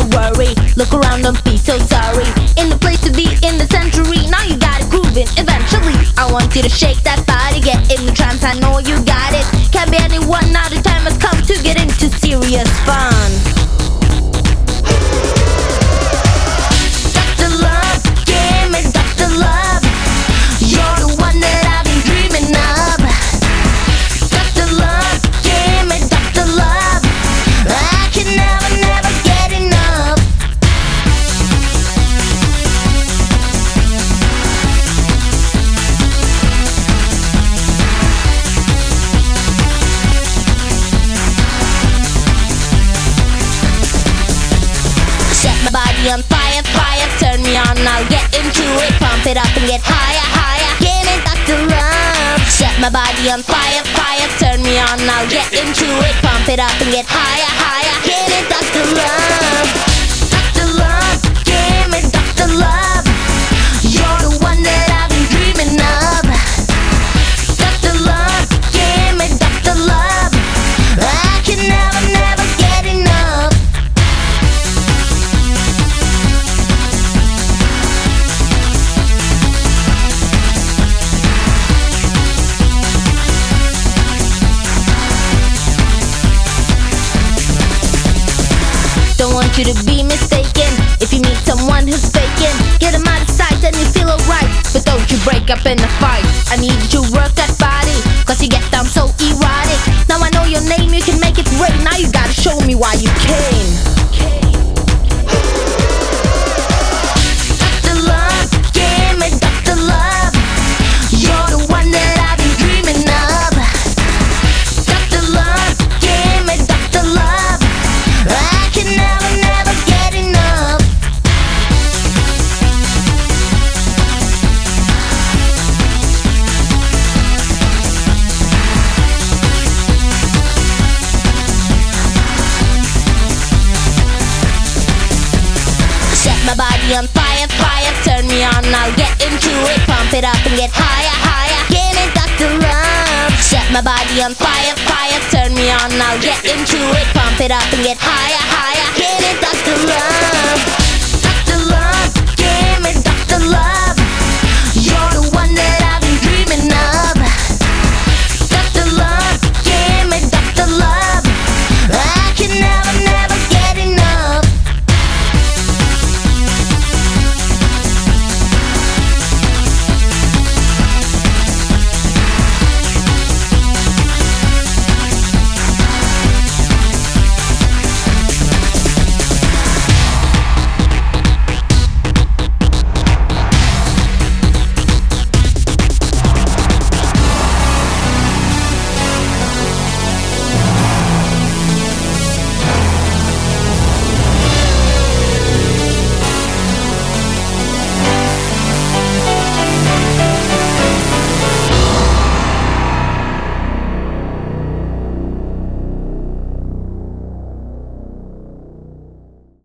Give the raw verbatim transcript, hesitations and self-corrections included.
worry. Look around, don't be so sorry. In the place to be in the century. Now you got it grooving eventually. I want you to shake that body, get in the trance, I know you got it. Can't be anyone, now the time has come to get into serious fun. Doctor Love, give me Doctor Love. You're the one that I've been dreaming of. Doctor Love, give me Doctor Love. I can never, never get enough. Set my body on fire, fire, turn me on, I'll get into it. Pump it up and get higher, higher. Give me Doctor Love. Set my body on fire, fire, turn me on, I'll get into it. Pump it up and get higher, higher. Give me Doctor Love. Doctor Love, give me Doctor Love. You're the one that I've been dreaming of. Doctor Love, give me Doctor Love. I can never, never get enough. Don't want you to be mistaken. If you meet someone who's faking, get them out of sight and you feel alright. But don't you break up in a fight. I need you to work that body, cause you get down so erotic. Now I know your name, you can make it rain. Now you gotta show me why you came. Doctor Love, give me Doctor Love. You're the one that I've been dreaming of. Doctor Love, give me Doctor Love. I can never, never get enough. Set my body on fire, fire, turn me on, I'll get into it. Pump it up and get higher, higher. Give me Doctor Love. Set my body on fire, fire, turn me on, I'll get into it. Pump it up and get higher, higher. Give me Doctor Love.